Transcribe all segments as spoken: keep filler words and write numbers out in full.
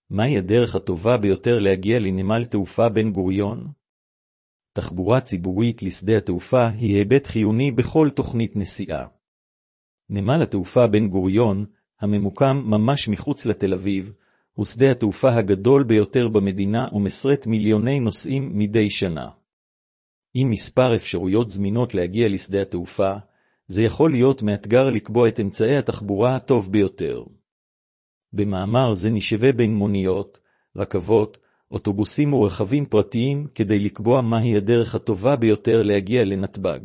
מהי הדרך הטובה ביותר להגיע לנמל תעופה בן גוריון? תחבורה ציבורית לשדה התעופה היא היבט חיוני בכל תוכנית נסיעה. נמל התעופה בן גוריון, הממוקם ממש מחוץ לתל אביב, הוא שדה התעופה הגדול ביותר במדינה ומסרת מיליוני נוסעים מדי שנה. עם מספר אפשרויות זמינות להגיע לשדה התעופה, זה יכול להיות מאתגר לקבוע את אמצעי התחבורה הטוב ביותר. במאמר זה נשווה בין מוניות, רכבות, אוטובוסים ורכבים פרטיים כדי לקבוע מהי הדרך הטובה ביותר להגיע לנתב"ג.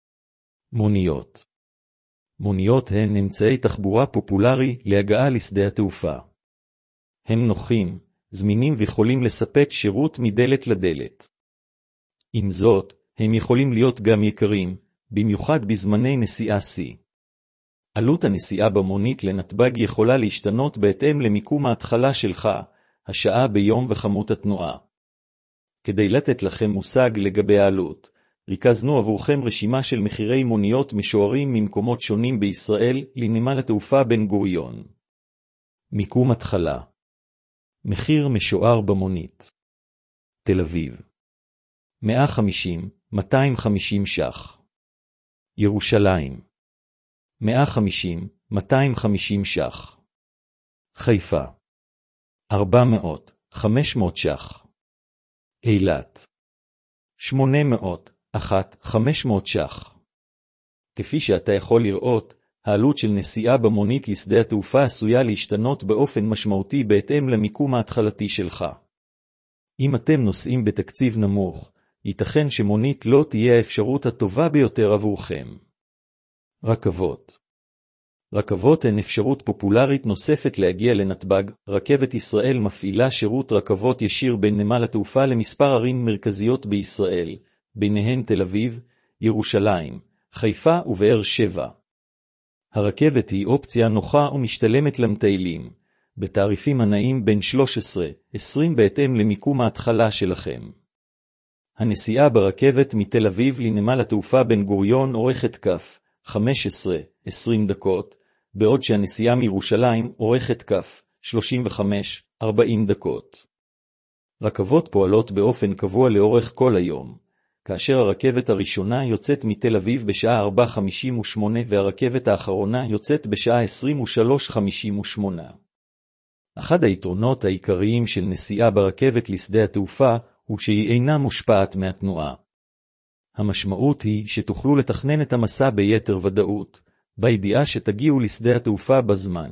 מוניות. מוניות הן אמצעי תחבורה פופולרי להגעה לשדה התעופה. הם נוחים, זמינים ויכולים לספק שירות מדלת לדלת. עם זאת, הם יכולים להיות גם יקרים, במיוחד בזמני נסיעה שיא. עלות הנסיעה במונית לנתב"ג יכולה להשתנות בהתאם למיקום ההתחלה שלך, השעה ביום וכמות התנועה. כדי לתת לכם מושג לגבי העלות, ריכזנו עבורכם רשימה של מחירי מוניות משוערים ממקומות שונים בישראל לנמל התעופה בן גוריון. מיקום התחלה. מחיר משוער במונית. תל אביב. מאה וחמישים עד מאתיים וחמישים ש"ח. ירושלים. מאה וחמישים עד מאתיים וחמישים ש"ח. חיפה. ארבע מאות עד חמש מאות ש"ח. אילת. שמונה מאות עד חמש מאות ש"ח. כפי שאתה יכול לראות, העלות של נסיעה במונית לשדה התעופה עשויה להשתנות באופן משמעותי בהתאם למיקום ההתחלתי שלך. אם אתם נוסעים בתקציב נמוך, ייתכן שמונית לא תהיה האפשרות הטובה ביותר עבורכם. רכבות. רכבות הן אפשרות פופולרית נוספת להגיע לנתב"ג. רכבת ישראל מפעילה שירות רכבות ישיר בין נמל התעופה למספר ערים מרכזיות בישראל, ביניהן תל אביב, ירושלים, חיפה ובאר שבע. הרכבת היא אופציה נוחה ומשתלמת למטיילים, בתעריפים הנעים בין שלוש עשרה עד עשרים בהתאם למיקום ההתחלה שלכם. הנסיעה ברכבת מתל אביב לנמל התעופה בן גוריון אורכת כף חמש עשרה עד עשרים דקות, בעוד שהנסיעה מירושלים אורכת כף שלושים וחמש עד ארבעים דקות. רכבות פועלות באופן קבוע לאורך כל היום, כאשר הרכבת הראשונה יוצאת מתל אביב בשעה ארבע חמישים ושמונה והרכבת האחרונה יוצאת בשעה עשרים ושלוש חמישים ושמונה. אחד היתרונות העיקריים של נסיעה ברכבת לשדה התעופה הוא שהיא אינה מושפעת מהתנועה. המשמעות היא שתוכלו לתכנן את המסע ביתר ודאות, בידיעה שתגיעו לשדה התעופה בזמן.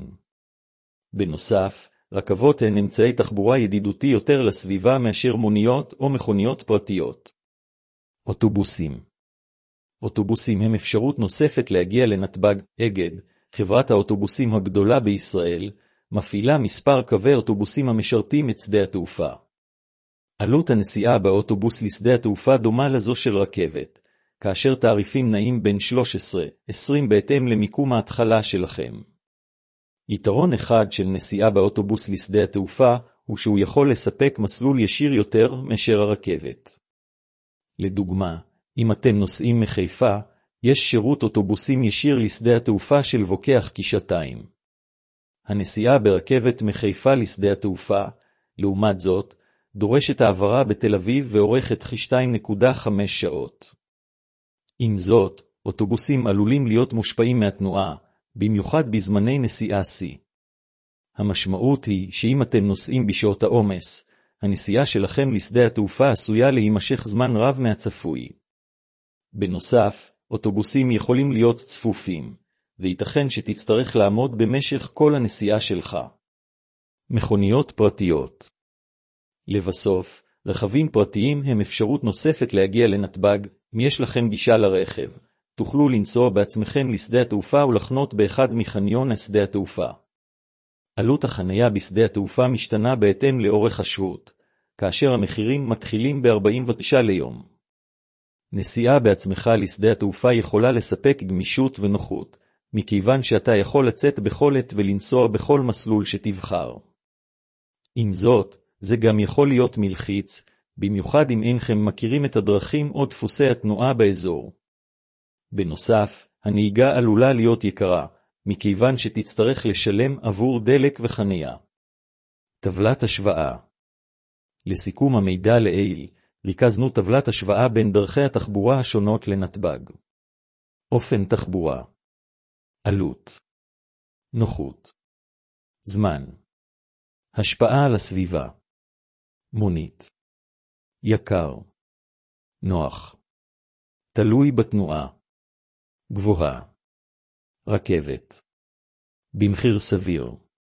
בנוסף, רכבות הן אמצעי תחבורה ידידותי יותר לסביבה מאשר מוניות או מכוניות פרטיות. אוטובוסים. אוטובוסים הם אפשרות נוספת להגיע לנתב"ג. אגד, חברת האוטובוסים הגדולה בישראל, מפעילה מספר קווי אוטובוסים המשרתים את שדה התעופה. עלות הנסיעה באוטובוס לשדה התעופה דומה לזו של רכבת, כאשר תעריפים נעים בין שלוש עשרה עד עשרים בהתאם למיקום ההתחלה שלכם. יתרון אחד של נסיעה באוטובוס לשדה התעופה הוא שהוא יכול לספק מסלול ישיר יותר מאשר הרכבת. לדוגמה, אם אתם נוסעים מחיפה, יש שירות אוטובוסים ישיר לשדה התעופה של לוקח כשעתיים. הנסיעה ברכבת מחיפה לשדה התעופה, לעומת זאת, דורשת העברה בתל אביב ואורכת כ-שתיים נקודה חמש שעות. עם זאת, אוטובוסים עלולים להיות מושפעים מהתנועה, במיוחד בזמני נסיעה שיא. המשמעות היא שאם אתם נוסעים בשעות העומס, הנסיעה שלכם לשדה התעופה עשויה להימשך זמן רב מהצפוי. בנוסף, אוטובוסים יכולים להיות צפופים, וייתכן שתצטרך לעמוד במשך כל הנסיעה שלך. מכוניות פרטיות. לבסוף, רכבים פרטיים הם אפשרות נוספת להגיע לנתב"ג. אם יש לכם גישה לרכב, תוכלו לנסוע בעצמכם לשדה התעופה ולחנות באחד מחניון שדה התעופה. עלות החנייה בשדה התעופה משתנה בהתאם לאורך השהות, כאשר המחירים מתחילים ב-ארבעים ותשע ליום. נסיעה בעצמך לשדה התעופה יכולה לספק גמישות ונוחות, מכיוון שאתה יכול לצאת בכל עת ולנסוע בכל מסלול שתבחר. עם זאת, זה גם יכול להיות מלחיץ, במיוחד אם אינכם מכירים את הדרכים או דפוסי התנועה באזור. בנוסף, הנהיגה עלולה להיות יקרה, מכיוון שתצטרך לשלם עבור דלק וחניה. טבלת השוואה. לסיכום המידע לעיל, ריכזנו טבלת השוואה בין דרכי התחבורה השונות לנתב"ג. אופן תחבורה. עלות. נוחות. זמן. השפעה על הסביבה. מונית. יקר. נוח. תלוי בתנועה. גבוהה. רכבת. במחיר סביר.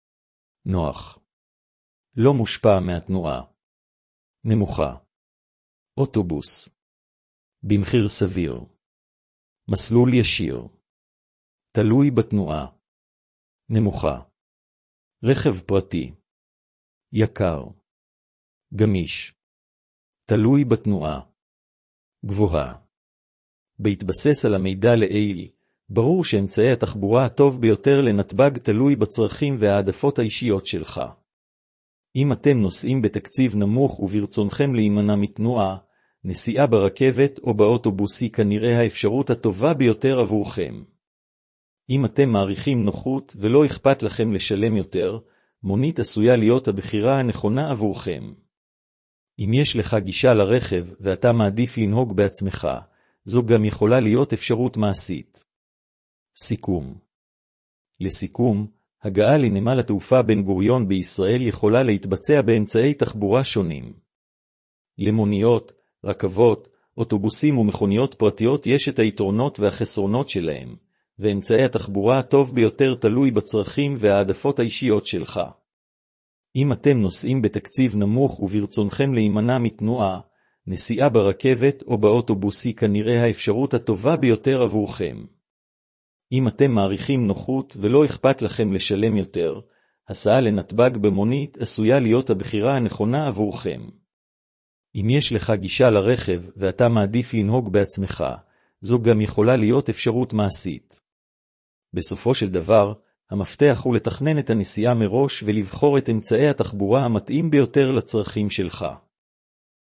נוח. לא מושפע מהתנועה. נמוכה. אוטובוס. במחיר סביר. מסלול ישיר. תלוי בתנועה. נמוכה. רכב פרטי. יקר. גמיש. תלוי בתנועה. גבוהה. בהתבסס על המידע לעיל, ברור שאמצעי התחבורה הטוב ביותר לנתב"ג תלוי בצרכים והעדפות האישיות שלך. אם אתם נוסעים בתקציב נמוך וברצונכם להימנע מתנועה, נסיעה ברכבת או באוטובוס היא כנראה האפשרות הטובה ביותר עבורכם. אם אתם מעריכים נוחות ולא אכפת לכם לשלם יותר, מונית עשויה להיות הבחירה הנכונה עבורכם. אם יש לך גישה לרכב ואתה מעדיף לנהוג בעצמך, זו גם יכולה להיות אפשרות מעשית. סיכום. לסיכום, הגעה לנמל התעופה בן גוריון בישראל יכולה להתבצע באמצעי תחבורה שונים. למוניות, רכבות, אוטובוסים ומכוניות פרטיות יש את היתרונות והחסרונות שלהם, ואמצעי התחבורה הטוב ביותר תלוי בצרכים והעדפות האישיות שלך. אם אתם נוסעים בתקציב נמוך וברצונכם להימנע מתנועה, נסיעה ברכבת או באוטובוס היא כנראה האפשרות הטובה ביותר עבורכם. אם אתם מעריכים נוחות ולא אכפת לכם לשלם יותר, הסעה לנתב"ג במונית עשויה להיות הבחירה הנכונה עבורכם. אם יש לך גישה לרכב ואתה מעדיף לנהוג בעצמך, זו גם יכולה להיות אפשרות מעשית. בסופו של דבר, המפתח הוא לתכנן את הנסיעה מראש ולבחור את אמצעי התחבורה המתאים ביותר לצרכים שלך.